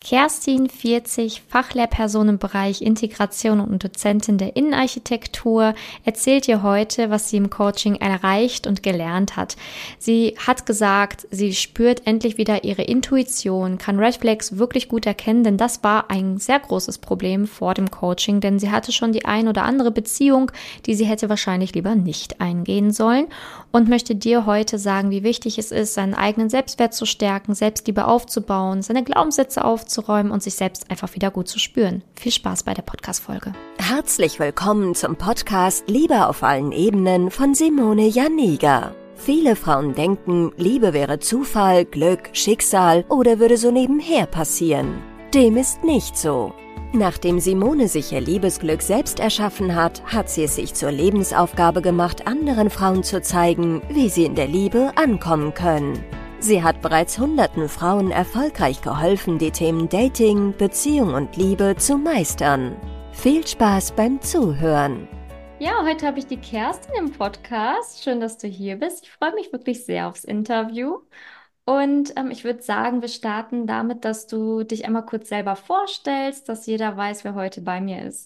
Kerstin, 40, Fachlehrperson im Bereich Integration und Dozentin der Innenarchitektur, erzählt dir heute, was sie im Coaching erreicht und gelernt hat. Sie hat gesagt, sie spürt endlich wieder ihre Intuition, kann Red Flags wirklich gut erkennen, denn das war ein sehr großes Problem vor dem Coaching, denn sie hatte schon die ein oder andere Beziehung, die sie hätte wahrscheinlich lieber nicht eingehen sollen, und möchte dir heute sagen, wie wichtig es ist, seinen eigenen Selbstwert zu stärken, Selbstliebe aufzubauen, seine Glaubenssätze aufzuräumen und sich selbst einfach wieder gut zu spüren. Viel Spaß bei der Podcast-Folge. Herzlich willkommen zum Podcast Liebe auf allen Ebenen von Simone Janiga. Viele Frauen denken, Liebe wäre Zufall, Glück, Schicksal oder würde so nebenher passieren. Dem ist nicht so. Nachdem Simone sich ihr Liebesglück selbst erschaffen hat, hat sie es sich zur Lebensaufgabe gemacht, anderen Frauen zu zeigen, wie sie in der Liebe ankommen können. Sie hat bereits hunderten Frauen erfolgreich geholfen, die Themen Dating, Beziehung und Liebe zu meistern. Viel Spaß beim Zuhören! Ja, heute habe ich die Kerstin im Podcast. Schön, dass du hier bist. Ich freue mich wirklich sehr aufs Interview. Und ich würde sagen, wir starten damit, dass du dich einmal kurz selber vorstellst, dass jeder weiß, wer heute bei mir ist.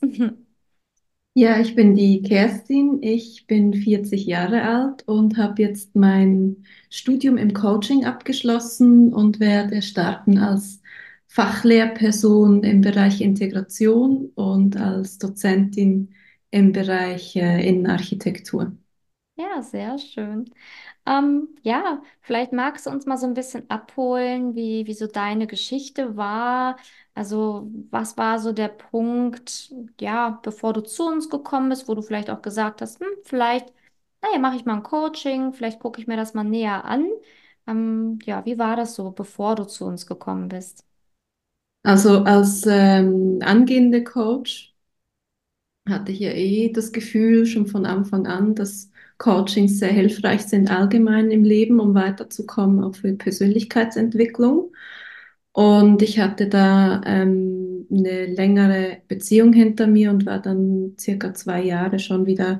Ja, ich bin die Kerstin, ich bin 40 Jahre alt und habe jetzt mein Studium im Coaching abgeschlossen und werde starten als Fachlehrperson im Bereich Integration und als Dozentin im Bereich Innenarchitektur. Ja, sehr schön. Ja, vielleicht magst du uns mal so ein bisschen abholen, wie so deine Geschichte war. Also, was war so der Punkt, ja, bevor du zu uns gekommen bist, wo du vielleicht auch gesagt hast, vielleicht, naja, mache ich mal ein Coaching, vielleicht gucke ich mir das mal näher an. Ja, wie war das so, bevor du zu uns gekommen bist? Also als angehende Coach hatte ich ja das Gefühl schon von Anfang an, dass Coachings sehr hilfreich sind allgemein im Leben, um weiterzukommen, auch für Persönlichkeitsentwicklung. Und ich hatte da eine längere Beziehung hinter mir und war dann circa 2 Jahre schon wieder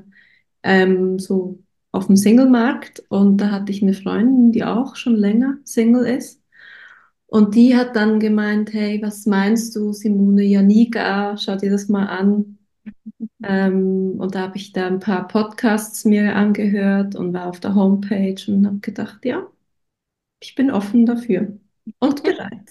so auf dem Single-Markt. Und da hatte ich eine Freundin, die auch schon länger Single ist. Und die hat dann gemeint, hey, was meinst du, Simone Janiga, schau dir das mal an. Und da habe ich da ein paar Podcasts mir angehört und war auf der Homepage und habe gedacht, ja, ich bin offen dafür und bereit.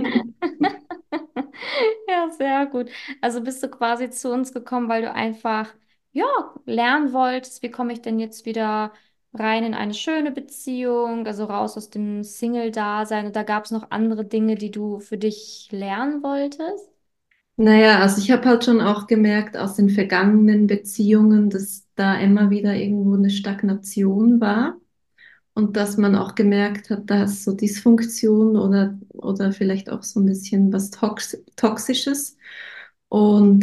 Ja, sehr gut. Also bist du quasi zu uns gekommen, weil du einfach, ja, lernen wolltest, wie komme ich denn jetzt wieder rein in eine schöne Beziehung, also raus aus dem Single-Dasein. Und da gab es noch andere Dinge, die du für dich lernen wolltest? Naja, also ich habe halt schon auch gemerkt aus den vergangenen Beziehungen, dass da immer wieder irgendwo eine Stagnation war und dass man auch gemerkt hat, da ist so Dysfunktion oder vielleicht auch so ein bisschen was Toxisches. Und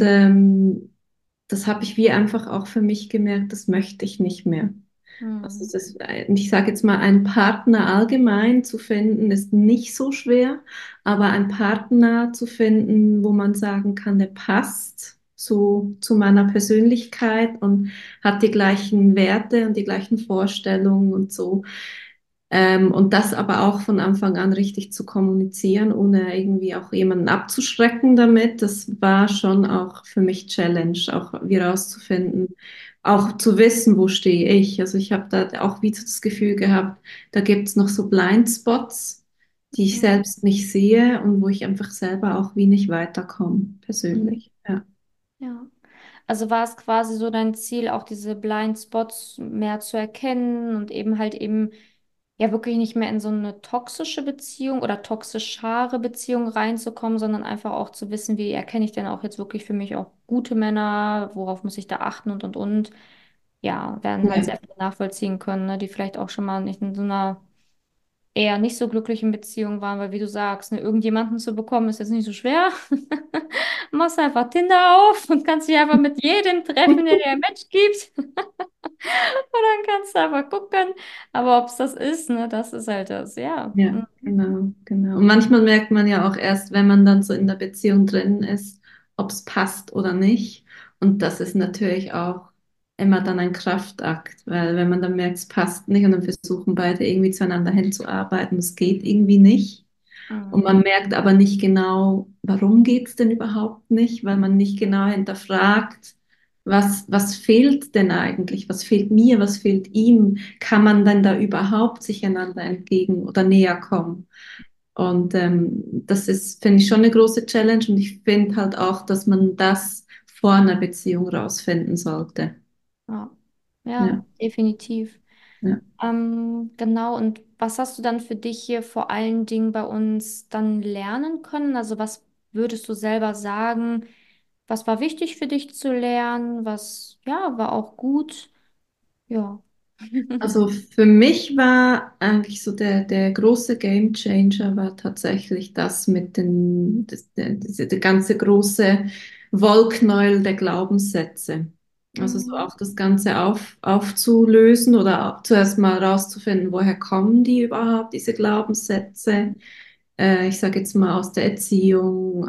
das habe ich wie einfach auch für mich gemerkt, das möchte ich nicht mehr. Also Hm. das, ich sage jetzt mal, einen Partner allgemein zu finden, ist nicht so schwer, aber einen Partner zu finden, wo man sagen kann, der passt so zu meiner Persönlichkeit und hat die gleichen Werte und die gleichen Vorstellungen und so. Und das aber auch von Anfang an richtig zu kommunizieren, ohne irgendwie auch jemanden abzuschrecken damit, das war schon auch für mich Challenge, auch wie rauszufinden, auch zu wissen, wo stehe ich. Also ich habe da auch wieder das Gefühl gehabt, da gibt es noch so Blindspots, die ich Mhm. selbst nicht sehe und wo ich einfach selber auch wie nicht weiterkomme, Mhm. persönlich. Ja. Ja. Also war es quasi so dein Ziel, auch diese Blind Spots mehr zu erkennen und eben halt eben ja wirklich nicht mehr in so eine toxische Beziehung oder toxischere Beziehung reinzukommen, sondern einfach auch zu wissen, wie erkenne ich denn auch jetzt wirklich für mich auch gute Männer, worauf muss ich da achten und. Ja, werden halt Ja. sehr viel nachvollziehen können, ne, die vielleicht auch schon mal nicht in so einer eher nicht so glücklichen Beziehung waren, weil wie du sagst, ne, irgendjemanden zu bekommen ist jetzt nicht so schwer. Machst einfach Tinder auf und kannst dich einfach mit jedem treffen, der dir ein Match gibt. Und dann kannst du einfach gucken. Aber ob es das ist, ne, das ist halt das, ja. Ja, Mhm. genau, genau. Und manchmal merkt man ja auch erst, wenn man dann so in der Beziehung drin ist, ob es passt oder nicht. Und das ist natürlich auch immer dann ein Kraftakt, weil wenn man dann merkt, es passt nicht und dann versuchen beide irgendwie zueinander hinzuarbeiten, es geht irgendwie nicht, Und Mhm. man merkt aber nicht genau, warum geht's denn überhaupt nicht, weil man nicht genau hinterfragt, was fehlt denn eigentlich, was fehlt mir, was fehlt ihm, kann man denn da überhaupt sich einander entgegen oder näher kommen? Und das ist, finde ich, schon eine große Challenge und ich finde halt auch, dass man das vor einer Beziehung rausfinden sollte. Ja, ja, Ja, definitiv. ja. Genau, und was hast du dann für dich hier vor allen Dingen bei uns dann lernen können? Also was würdest du selber sagen, was war wichtig für dich zu lernen? Was, ja, war auch gut? Ja. Also für mich war eigentlich so der große Game Changer war tatsächlich das mit der ganze große Wollknäuel der Glaubenssätze. Also so Mhm. auch das Ganze aufzulösen oder auch zuerst mal rauszufinden, woher kommen die überhaupt, diese Glaubenssätze. Ich sage jetzt mal aus der Erziehung,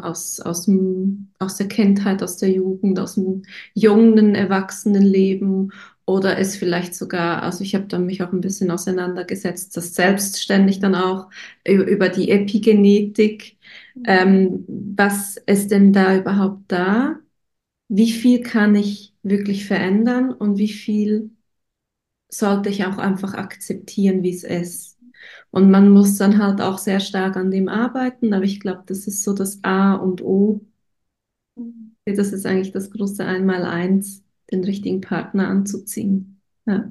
aus der Kindheit, aus der Jugend, aus dem jungen Erwachsenenleben oder es vielleicht sogar, also ich habe dann mich auch ein bisschen auseinandergesetzt, das selbstständig dann auch über die Epigenetik. Mhm. Was ist denn da überhaupt da? Wie viel kann ich wirklich verändern und wie viel sollte ich auch einfach akzeptieren, wie es ist? Und man muss dann halt auch sehr stark an dem arbeiten, aber ich glaube, das ist so das A und O. Mhm. Das ist eigentlich das große Einmaleins, den richtigen Partner anzuziehen. Ja.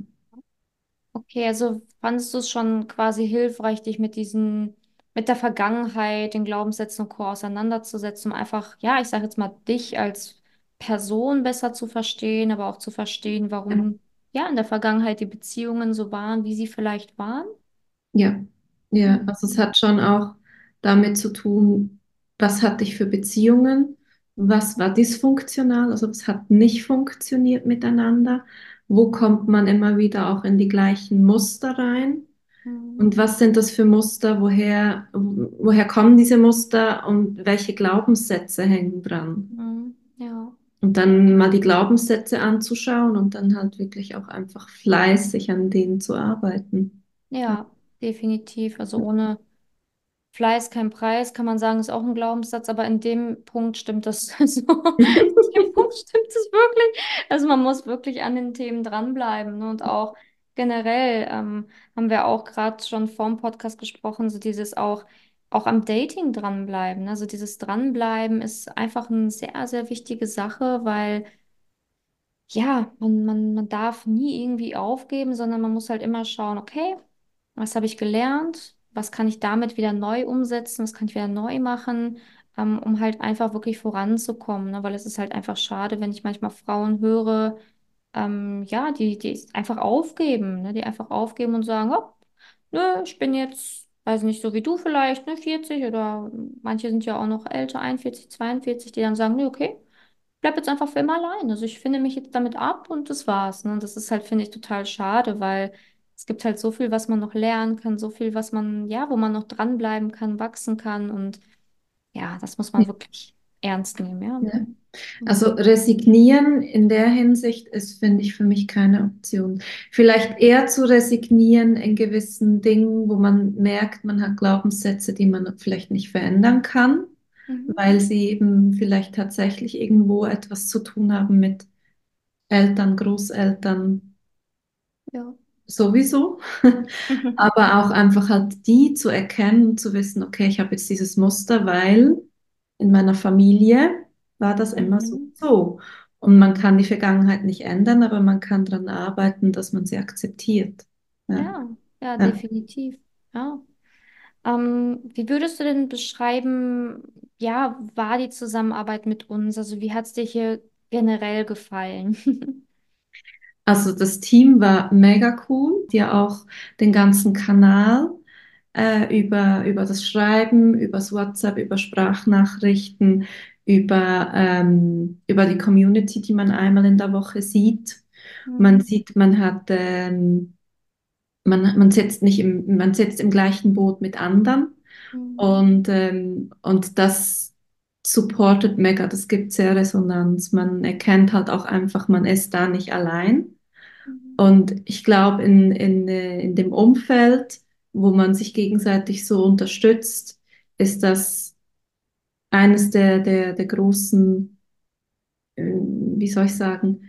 Okay, also fandest du es schon quasi hilfreich, dich mit mit der Vergangenheit, den Glaubenssätzen und Co. auseinanderzusetzen, um einfach, ja, ich sage jetzt mal, dich als Person besser zu verstehen, aber auch zu verstehen, warum, ja, in der Vergangenheit die Beziehungen so waren, wie sie vielleicht waren? Ja, ja, also es Mhm. hat schon auch damit zu tun, was hatte ich für Beziehungen, was war dysfunktional, also was hat nicht funktioniert miteinander, wo kommt man immer wieder auch in die gleichen Muster rein Mhm. und was sind das für Muster, woher kommen diese Muster und welche Glaubenssätze hängen dran. Mhm. Ja. Und dann mal die Glaubenssätze anzuschauen und dann halt wirklich auch einfach fleißig an denen zu arbeiten. Ja, definitiv. Also ohne Fleiß kein Preis, kann man sagen, ist auch ein Glaubenssatz, aber in dem Punkt stimmt das so. In dem Punkt stimmt es wirklich. Also man muss wirklich an den Themen dranbleiben, ne? Und auch generell haben wir auch gerade schon vorm Podcast gesprochen, so dieses auch am Dating dranbleiben. Ne? Also dieses Dranbleiben ist einfach eine sehr, sehr wichtige Sache, weil ja, man darf nie irgendwie aufgeben, sondern man muss halt immer schauen, okay, was habe ich gelernt? Was kann ich damit wieder neu umsetzen? Was kann ich wieder neu machen, um halt einfach wirklich voranzukommen? Ne? Weil es ist halt einfach schade, wenn ich manchmal Frauen höre, ja, die einfach aufgeben, ne? Die einfach aufgeben und sagen, oh, nö, ich bin jetzt, weiß nicht, so wie du vielleicht, ne, 40 oder manche sind ja auch noch älter, 41, 42, die dann sagen, nö, okay, bleib jetzt einfach für immer allein. Also ich finde mich jetzt damit ab und das war's. Ne? Und das ist halt, finde ich, total schade, weil es gibt halt so viel, was man noch lernen kann, so viel, was man, ja, wo man noch dranbleiben kann, wachsen kann. Und ja, das muss man wirklich ernst nehmen, ja. Ja. Also Mhm. resignieren in der Hinsicht ist, finde ich, für mich keine Option. Vielleicht eher zu resignieren in gewissen Dingen, wo man merkt, man hat Glaubenssätze, die man vielleicht nicht verändern kann, Mhm. weil sie eben vielleicht tatsächlich irgendwo etwas zu tun haben mit Eltern, Großeltern Ja. sowieso. Aber auch einfach halt die zu erkennen, zu wissen, okay, ich habe jetzt dieses Muster, weil in meiner Familie war das immer so Mhm. und so. Und man kann die Vergangenheit nicht ändern, aber man kann daran arbeiten, dass man sie akzeptiert. Ja, Ja, ja, ja. definitiv. Ja. Wie würdest du denn beschreiben, ja, war die Zusammenarbeit mit uns? Also wie hat es dir hier generell gefallen? Also das Team war mega cool, die auch den ganzen Kanal über das Schreiben, übers WhatsApp, über Sprachnachrichten, über die Community, die man einmal in der Woche sieht. Man Mhm. sieht, man sitzt nicht man sitzt im gleichen Boot mit anderen Mhm. und das supportet mega, das gibt sehr Resonanz. Man erkennt halt auch einfach, man ist da nicht allein. Mhm. Und ich glaube, in dem Umfeld, wo man sich gegenseitig so unterstützt, ist das eines der großen, wie soll ich sagen,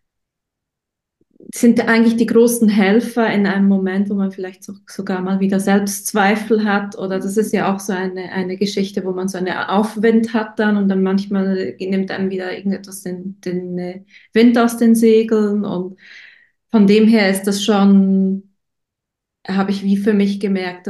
sind eigentlich die großen Helfer in einem Moment, wo man vielleicht sogar mal wieder Selbstzweifel hat. Oder das ist ja auch so eine Geschichte, wo man so einen Aufwind hat dann und dann manchmal nimmt einem wieder irgendetwas den Wind aus den Segeln. Und von dem her ist das schon, habe ich wie für mich gemerkt,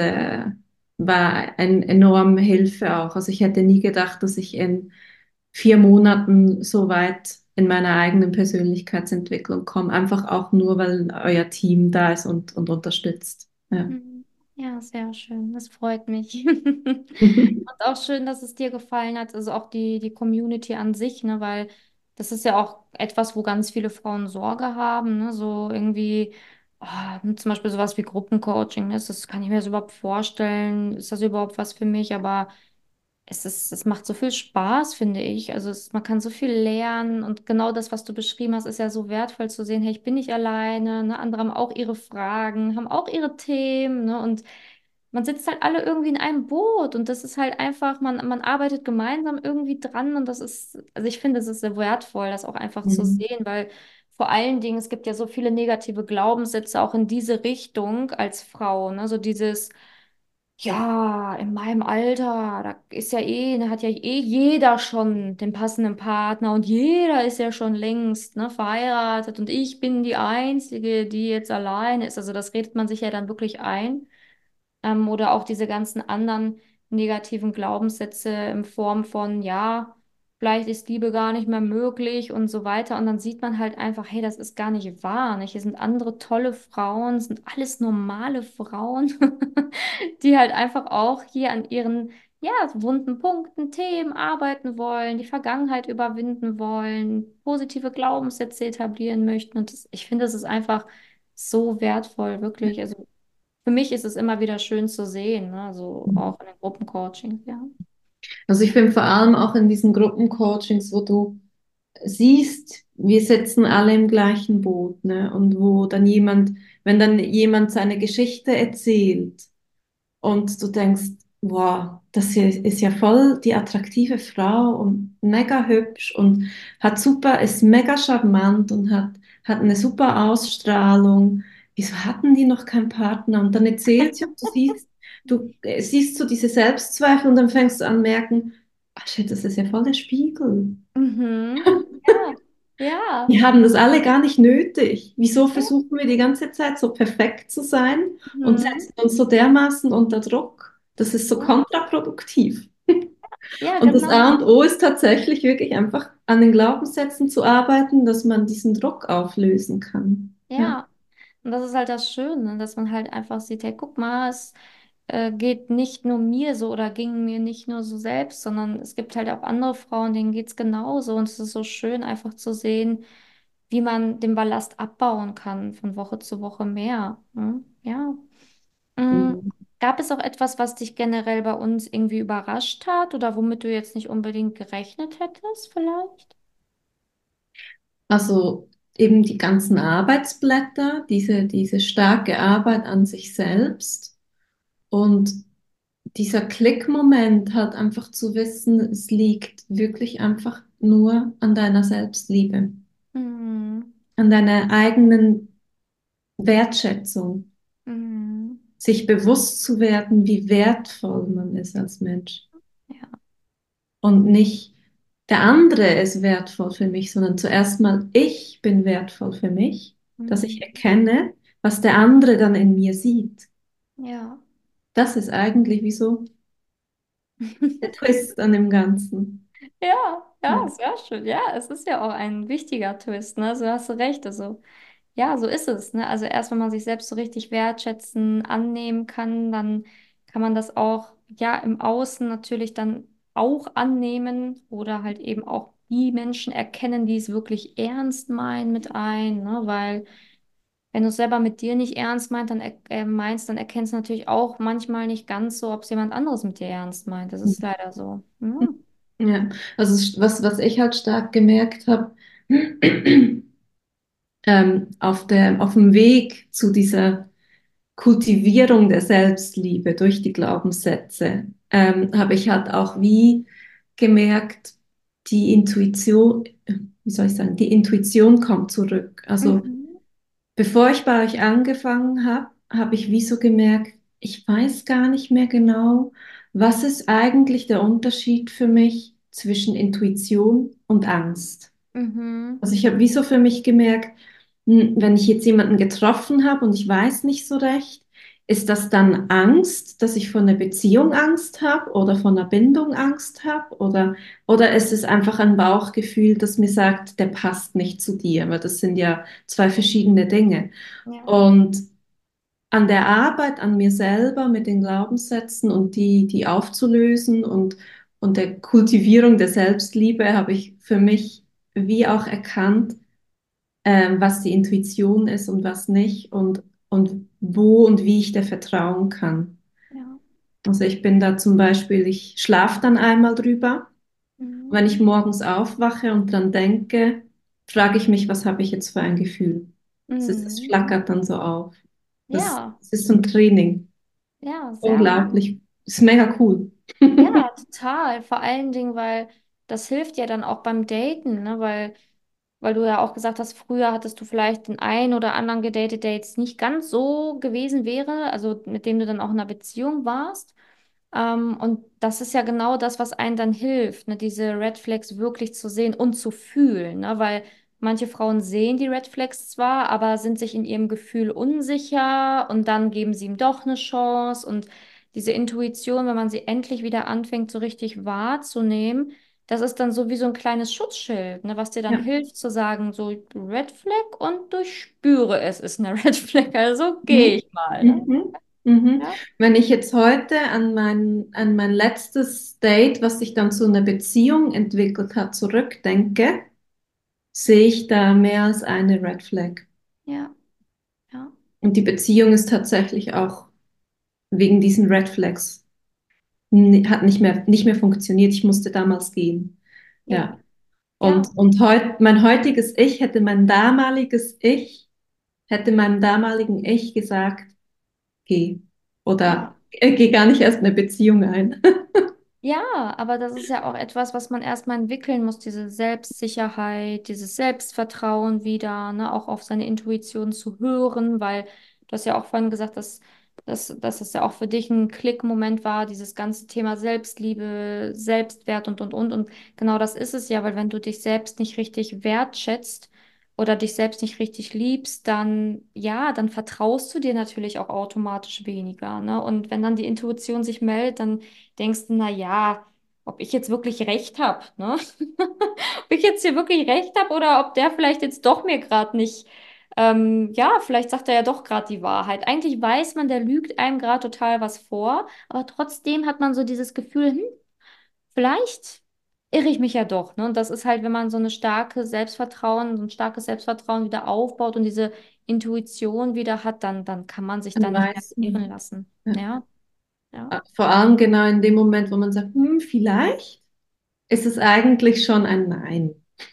war eine enorme Hilfe auch. Also ich hätte nie gedacht, dass ich in 4 Monaten so weit in meiner eigenen Persönlichkeitsentwicklung komme. Einfach auch nur, weil euer Team da ist und unterstützt. Ja. Mhm. Ja, sehr schön. Das freut mich. Und auch schön, dass es dir gefallen hat, also auch die Community an sich, ne, weil das ist ja auch etwas, wo ganz viele Frauen Sorge haben, ne, so irgendwie, zum Beispiel sowas wie Gruppencoaching, ne, das kann ich mir so überhaupt vorstellen, ist das überhaupt was für mich, aber es macht so viel Spaß, finde ich. Also man kann so viel lernen und genau das, was du beschrieben hast, ist ja so wertvoll zu sehen, hey, ich bin nicht alleine, ne? Andere haben auch ihre Fragen, haben auch ihre Themen, ne? Und man sitzt halt alle irgendwie in einem Boot und das ist halt einfach, man arbeitet gemeinsam irgendwie dran und das ist, also ich finde, es ist sehr wertvoll, das auch einfach zu Mhm. sehen, weil vor allen Dingen, es gibt ja so viele negative Glaubenssätze auch in diese Richtung als Frau, ne? So dieses ja, in meinem Alter, da ist ja da hat ja eh jeder schon den passenden Partner und jeder ist ja schon längst, ne, verheiratet und ich bin die Einzige, die jetzt allein ist. Also das redet man sich ja dann wirklich ein. Oder auch diese ganzen anderen negativen Glaubenssätze in Form von, ja, vielleicht ist Liebe gar nicht mehr möglich und so weiter. Und dann sieht man halt einfach, hey, das ist gar nicht wahr. Nicht? Hier sind andere tolle Frauen, sind alles normale Frauen, die halt einfach auch hier an ihren, ja, wunden Punkten, Themen arbeiten wollen, die Vergangenheit überwinden wollen, positive Glaubenssätze etablieren möchten. Und ich finde, das ist einfach so wertvoll, wirklich. Also für mich ist es immer wieder schön zu sehen, ne? So auch in den Gruppencoachings, ja. Also ich finde vor allem auch in diesen Gruppencoachings, wo du siehst, wir sitzen alle im gleichen Boot, ne? Und wo dann wenn dann jemand seine Geschichte erzählt, und du denkst, wow, das hier ist ja voll die attraktive Frau und mega hübsch und ist mega charmant und hat eine super Ausstrahlung. Wieso hatten die noch keinen Partner? Und dann erzählt sie und du siehst so diese Selbstzweifel und dann fängst du an merken, ach shit, das ist ja voll der Spiegel. Mhm. Ja, ja, Wir haben das alle gar nicht nötig. Wieso versuchen wir die ganze Zeit so perfekt zu sein und mhm. setzen uns so dermaßen unter Druck? Das ist so Ja, kontraproduktiv. ja, Und das A genau. und O ist tatsächlich wirklich einfach an den Glaubenssätzen zu arbeiten, dass man diesen Druck auflösen kann. Ja. Ja. Und das ist halt das Schöne, dass man halt einfach sieht, hey, guck mal, es geht nicht nur mir so oder ging mir nicht nur so selbst, sondern es gibt halt auch andere Frauen, denen geht es genauso. Und es ist so schön, einfach zu sehen, wie man den Ballast abbauen kann von Woche zu Woche mehr. Ne? Ja. Mm, Mhm. Gab es auch etwas, was dich generell bei uns irgendwie überrascht hat oder womit du jetzt nicht unbedingt gerechnet hättest, vielleicht? Also eben die ganzen Arbeitsblätter, diese starke Arbeit an sich selbst und dieser Klickmoment halt einfach zu wissen, es liegt wirklich einfach nur an deiner Selbstliebe, Mhm. an deiner eigenen Wertschätzung, Mhm. sich bewusst zu werden, wie wertvoll man ist als Mensch Ja. und nicht der andere ist wertvoll für mich, sondern zuerst mal ich bin wertvoll für mich, dass ich Mhm. erkenne, was der andere dann in mir sieht. Ja. Das ist eigentlich wieso der Twist an dem Ganzen. Ja, Ja. ja, sehr schön. Ja, es ist ja auch ein wichtiger Twist, ne? Also hast du recht. Also, ja, so ist es, ne? Also erst wenn man sich selbst so richtig wertschätzen, annehmen kann, dann kann man das auch, ja, im Außen natürlich dann auch annehmen oder halt eben auch die Menschen erkennen, die es wirklich ernst meinen mit ein, ne? Weil wenn du es selber mit dir nicht ernst meinst, dann erkennst du natürlich auch manchmal nicht ganz so, ob es jemand anderes mit dir ernst meint. Das ist leider so. Ja. Ja, also was ich halt stark gemerkt habe, auf dem Weg zu dieser Kultivierung der Selbstliebe durch die Glaubenssätze, habe ich halt auch wie gemerkt, die Intuition, wie soll ich sagen, die Intuition kommt zurück. Also Mhm. bevor ich bei euch angefangen habe, habe ich wie so gemerkt, ich weiß gar nicht mehr genau, was ist eigentlich der Unterschied für mich zwischen Intuition und Angst. Mhm. Also ich habe wie so für mich gemerkt, wenn ich jetzt jemanden getroffen habe und ich weiß nicht so recht, ist das dann Angst, dass ich von einer Beziehung Angst habe oder von einer Bindung Angst habe oder ist es einfach ein Bauchgefühl, das mir sagt, der passt nicht zu dir, weil das sind ja zwei verschiedene Dinge. Ja. Und an der Arbeit an mir selber mit den Glaubenssätzen und die aufzulösen und der Kultivierung der Selbstliebe habe ich für mich wie auch erkannt, was die Intuition ist und was nicht und wo und wie ich der vertrauen kann. Ja. Also ich bin da zum Beispiel, ich schlafe dann einmal drüber. Mhm. Wenn ich morgens aufwache und dran denke, frage ich mich, was habe ich jetzt für ein Gefühl? Es Mhm. flackert dann so auf. Ja, Das ist so ein Training. ja, sehr gut. Unglaublich. Ist mega cool. Ja, total. Vor allen Dingen, weil das hilft ja dann auch beim Daten, ne? Weil du ja auch gesagt hast, früher hattest du vielleicht den einen oder anderen gedatet, der jetzt nicht ganz so gewesen wäre, also mit dem du dann auch in einer Beziehung warst. Und das ist ja genau das, was einem dann hilft, ne? Diese Red Flags wirklich zu sehen und zu fühlen, ne? Weil manche Frauen sehen die Red Flags zwar, aber sind sich in ihrem Gefühl unsicher und dann geben sie ihm doch eine Chance. Und diese Intuition, wenn man sie endlich wieder anfängt, so richtig wahrzunehmen, das ist dann so wie so ein kleines Schutzschild, ne? Was dir dann Ja. hilft zu sagen, so Red Flag und durchspüre es ist eine Red Flag, also gehe Mhm. ich mal, ne? Mhm. Mhm. Ja. Wenn ich jetzt heute an mein letztes Date, was sich dann zu einer Beziehung entwickelt hat, zurückdenke, sehe ich da mehr als eine Red Flag. Ja. Ja. Und die Beziehung ist tatsächlich auch wegen diesen Red Flags hat nicht mehr funktioniert. Ich musste damals gehen. Ja, Ja. ja, Und mein heutiges Ich hätte meinem damaligen Ich gesagt, geh. Oder ja. geh gar nicht erst eine Beziehung ein. Ja, aber das ist ja auch etwas, was man erstmal entwickeln muss, diese Selbstsicherheit, dieses Selbstvertrauen wieder, ne, auch auf seine Intuition zu hören, weil du hast ja auch vorhin gesagt, dass es ja auch für dich ein Klickmoment war, dieses ganze Thema Selbstliebe, Selbstwert und. Und genau das ist es ja, weil wenn du dich selbst nicht richtig wertschätzt, oder dich selbst nicht richtig liebst, dann ja, dann vertraust du dir natürlich auch automatisch weniger, ne? Und wenn dann die Intuition sich meldet, dann denkst du, na ja, ob ich jetzt wirklich recht habe, ne? Ob ich jetzt hier wirklich recht habe oder ob der vielleicht jetzt doch mir gerade nicht, ja, vielleicht sagt er ja doch gerade die Wahrheit. Eigentlich weiß man, der lügt einem gerade total was vor, aber trotzdem hat man so dieses Gefühl, vielleicht irre ich mich ja doch, ne? Und das ist halt, wenn man so eine starke Selbstvertrauen, so ein starkes Selbstvertrauen wieder aufbaut und diese Intuition wieder hat, dann kann man sich da Dann nicht mehr weiß irren man. lassen. Ja. Ja, ja. Vor allem genau in dem Moment, wo man sagt, vielleicht ist es eigentlich schon ein Nein.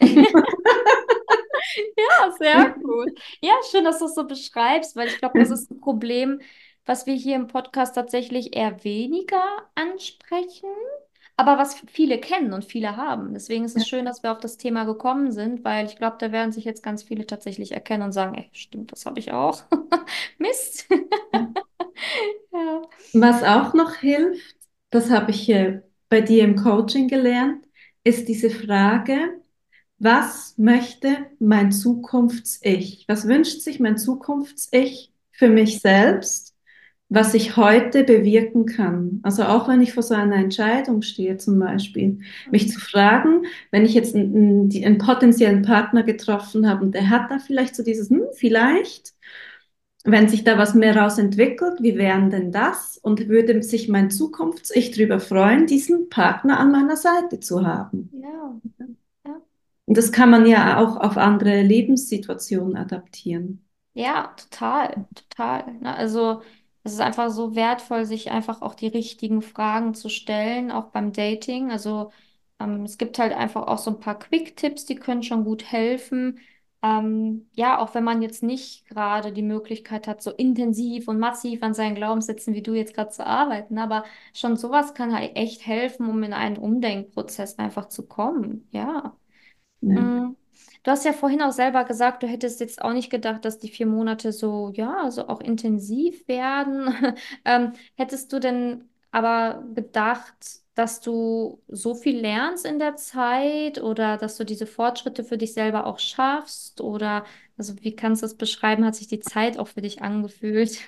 Ja, sehr gut. Ja, schön, dass du es so beschreibst, weil ich glaube, das ist ein Problem, was wir hier im Podcast tatsächlich eher weniger ansprechen, aber was viele kennen und viele haben. Deswegen ist es schön, dass wir auf das Thema gekommen sind, weil ich glaube, da werden sich jetzt ganz viele tatsächlich erkennen und sagen, ey, stimmt, das habe ich auch. Mist. Ja. Was auch noch hilft, das habe ich bei dir im Coaching gelernt, ist diese Frage, was möchte mein Zukunfts-Ich? Was wünscht sich mein Zukunfts-Ich für mich selbst, was ich heute bewirken kann? Also auch wenn ich vor so einer Entscheidung stehe, zum Beispiel, mich zu fragen, wenn ich jetzt einen potenziellen Partner getroffen habe und der hat da vielleicht so dieses, vielleicht. Wenn sich da was mehr raus entwickelt, wie wären denn das? Und würde sich mein Zukunfts-Ich darüber freuen, diesen Partner an meiner Seite zu haben? Ja, ja. Und das kann man ja auch auf andere Lebenssituationen adaptieren. Ja, total, total. Ne? Also es ist einfach so wertvoll, sich einfach auch die richtigen Fragen zu stellen, auch beim Dating. Also es gibt halt einfach auch so ein paar Quick-Tipps, die können schon gut helfen. ja, auch wenn man jetzt nicht gerade die Möglichkeit hat, so intensiv und massiv an seinen Glaubenssätzen wie du jetzt gerade zu arbeiten, aber schon sowas kann halt echt helfen, um in einen Umdenkprozess einfach zu kommen. Ja. Ja. Mm. Du hast ja vorhin auch selber gesagt, du hättest jetzt auch nicht gedacht, dass die 4 Monate so, ja, so auch intensiv werden. Hättest du denn aber gedacht, dass du so viel lernst in der Zeit oder dass du diese Fortschritte für dich selber auch schaffst? Oder, also wie kannst du das beschreiben? Hat sich die Zeit auch für dich angefühlt?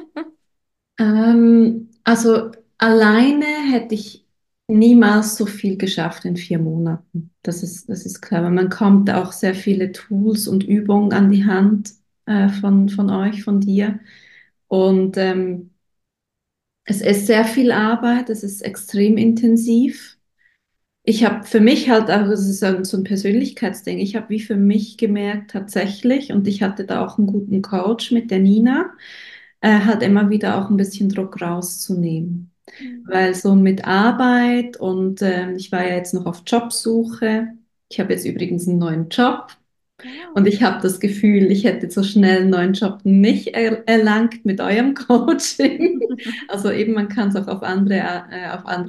Also alleine hätte ich niemals so viel geschafft in 4 Monaten. Das ist klar. Weil man kommt auch sehr viele Tools und Übungen an die Hand von euch, von dir. Und es ist sehr viel Arbeit, es ist extrem intensiv. Ich habe für mich halt auch, das ist so ein Persönlichkeitsding, ich habe wie für mich gemerkt tatsächlich, und ich hatte da auch einen guten Coach mit der Nina, halt immer wieder auch ein bisschen Druck rauszunehmen. Mhm. Weil so mit Arbeit und ich war ja jetzt noch auf Jobsuche. Ich habe jetzt übrigens einen neuen Job und Wow. ich habe das Gefühl, ich hätte so schnell einen neuen Job nicht erlangt mit eurem Coaching. Also eben, man kann es auch auf andere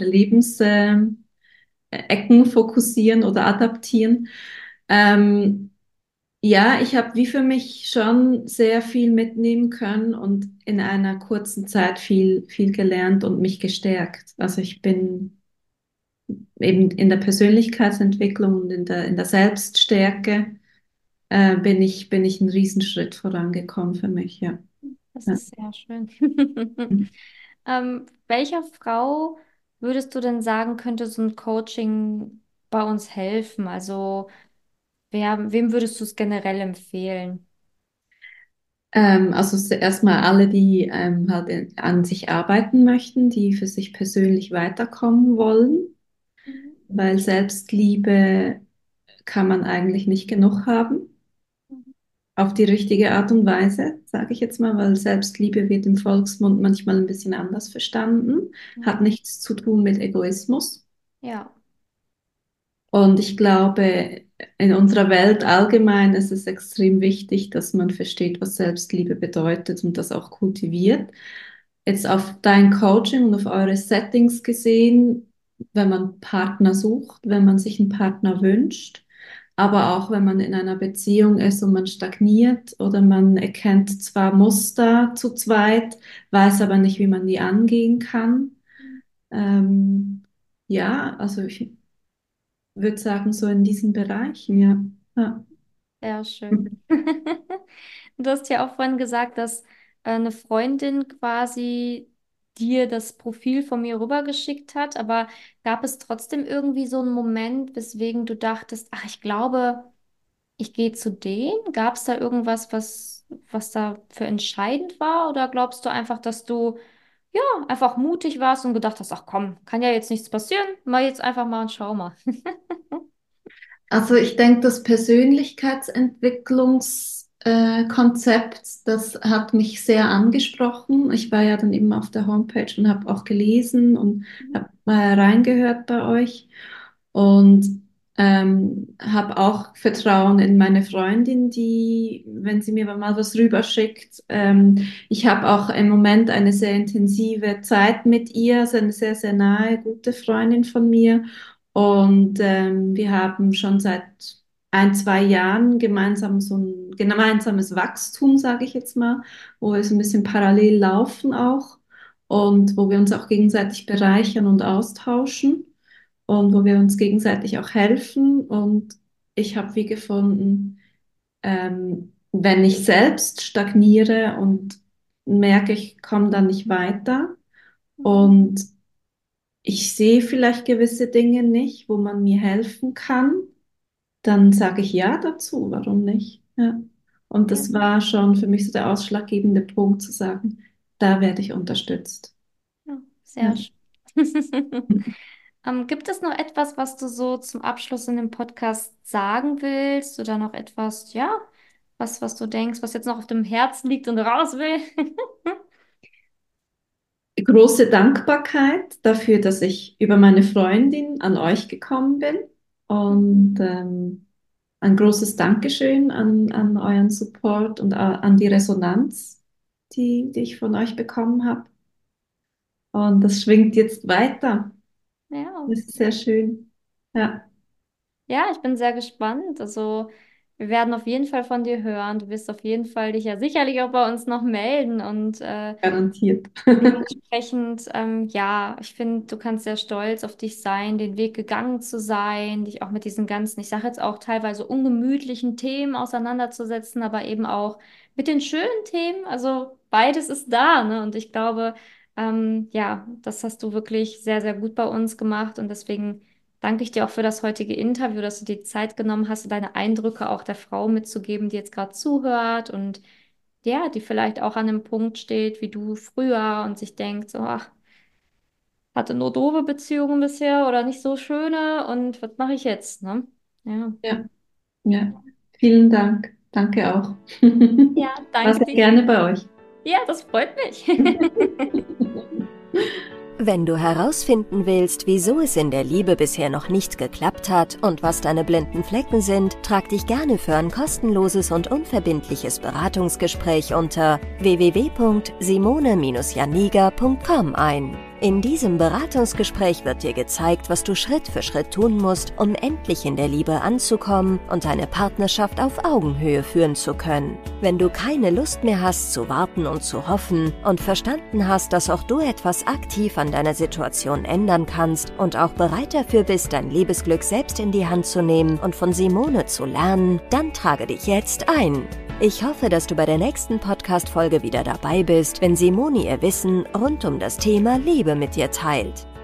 Ecken fokussieren oder adaptieren. Ähm, ja, ich habe wie für mich schon sehr viel mitnehmen können und in einer kurzen Zeit viel gelernt und mich gestärkt. Also ich bin eben in der Persönlichkeitsentwicklung und in der Selbststärke bin ich einen Riesenschritt vorangekommen für mich, ja. Das Ja. ist sehr schön. Welcher Frau würdest du denn sagen, könnte so ein Coaching bei uns helfen? Also, wem würdest du es generell empfehlen? Erstmal alle, die halt an sich arbeiten möchten, die für sich persönlich weiterkommen wollen, Mhm. weil Selbstliebe kann man eigentlich nicht genug haben. Auf die richtige Art und Weise, sage ich jetzt mal, weil Selbstliebe wird im Volksmund manchmal ein bisschen anders verstanden, hat Mhm. nichts zu tun mit Egoismus. Ja. Und ich glaube, in unserer Welt allgemein ist es extrem wichtig, dass man versteht, was Selbstliebe bedeutet und das auch kultiviert. Jetzt auf dein Coaching und auf eure Settings gesehen, wenn man Partner sucht, wenn man sich einen Partner wünscht, aber auch wenn man in einer Beziehung ist und man stagniert oder man erkennt zwar Muster zu zweit, weiß aber nicht, wie man die angehen kann. Ähm, ja, also ich würde sagen, so in diesen Bereichen, ja. Ja. Sehr schön. Du hast ja auch vorhin gesagt, dass eine Freundin quasi dir das Profil von mir rübergeschickt hat, aber gab es trotzdem irgendwie so einen Moment, weswegen du dachtest, ach, ich glaube, ich gehe zu denen? Gab es da irgendwas, was da für entscheidend war? Oder glaubst du einfach, dass du ja einfach mutig warst und gedacht hast, ach komm, kann ja jetzt nichts passieren, mal jetzt einfach mal und schau mal. Also ich denke, das Persönlichkeitsentwicklungskonzept, das hat mich sehr angesprochen. Ich war ja dann eben auf der Homepage und habe auch gelesen und habe reingehört bei euch und habe auch Vertrauen in meine Freundin, die, wenn sie mir mal was rüberschickt, ich habe auch im Moment eine sehr intensive Zeit mit ihr, ist eine sehr, sehr nahe, gute Freundin von mir. Und wir haben schon seit 1, 2 Jahren gemeinsam so ein gemeinsames Wachstum, sage ich jetzt mal, wo wir so ein bisschen parallel laufen auch und wo wir uns auch gegenseitig bereichern und austauschen und wo wir uns gegenseitig auch helfen. Und ich habe wie gefunden, wenn ich selbst stagniere und merke, ich komme da nicht weiter und ich sehe vielleicht gewisse Dinge nicht, wo man mir helfen kann, dann sage ich ja dazu, warum nicht? Ja. Und Ja, das war schon für mich so der ausschlaggebende Punkt zu sagen, da werde ich unterstützt. ja, sehr Ja. schön. Gibt es noch etwas, was du so zum Abschluss in dem Podcast sagen willst oder noch etwas, ja, was du denkst, was jetzt noch auf dem Herzen liegt und raus will? Große Dankbarkeit dafür, dass ich über meine Freundin an euch gekommen bin. Und ein großes Dankeschön an euren Support und an die Resonanz, die ich von euch bekommen habe. Und das schwingt jetzt weiter. Ja. Das ist sehr schön. Ja, Ja, ich bin sehr gespannt. Also, wir werden auf jeden Fall von dir hören. Du wirst auf jeden Fall dich ja sicherlich auch bei uns noch melden und garantiert. dementsprechend, ja, ich finde, du kannst sehr stolz auf dich sein, den Weg gegangen zu sein, dich auch mit diesen ganzen, ich sage jetzt auch teilweise ungemütlichen Themen auseinanderzusetzen, aber eben auch mit den schönen Themen. Also beides ist da, ne? Und ich glaube, ja, das hast du wirklich sehr, sehr gut bei uns gemacht und deswegen danke ich dir auch für das heutige Interview, dass du dir die Zeit genommen hast, deine Eindrücke auch der Frau mitzugeben, die jetzt gerade zuhört und ja, die vielleicht auch an einem Punkt steht wie du früher und sich denkt, so, ach, hatte nur doofe Beziehungen bisher oder nicht so schöne und was mache ich jetzt, ne? Ja. Ja, ja. Vielen Dank. Danke auch. Ja, War danke sehr dir. gerne bei euch. Ja, das freut mich. Wenn du herausfinden willst, wieso es in der Liebe bisher noch nicht geklappt hat und was deine blinden Flecken sind, trag dich gerne für ein kostenloses und unverbindliches Beratungsgespräch unter www.simone-janiga.com ein. In diesem Beratungsgespräch wird dir gezeigt, was du Schritt für Schritt tun musst, um endlich in der Liebe anzukommen und deine Partnerschaft auf Augenhöhe führen zu können. Wenn du keine Lust mehr hast zu warten und zu hoffen und verstanden hast, dass auch du etwas aktiv an deiner Situation ändern kannst und auch bereit dafür bist, dein Liebesglück selbst in die Hand zu nehmen und von Simone zu lernen, dann trage dich jetzt ein. Ich hoffe, dass du bei der nächsten Podcast-Folge wieder dabei bist, wenn Simone ihr Wissen rund um das Thema Liebe mit dir teilt.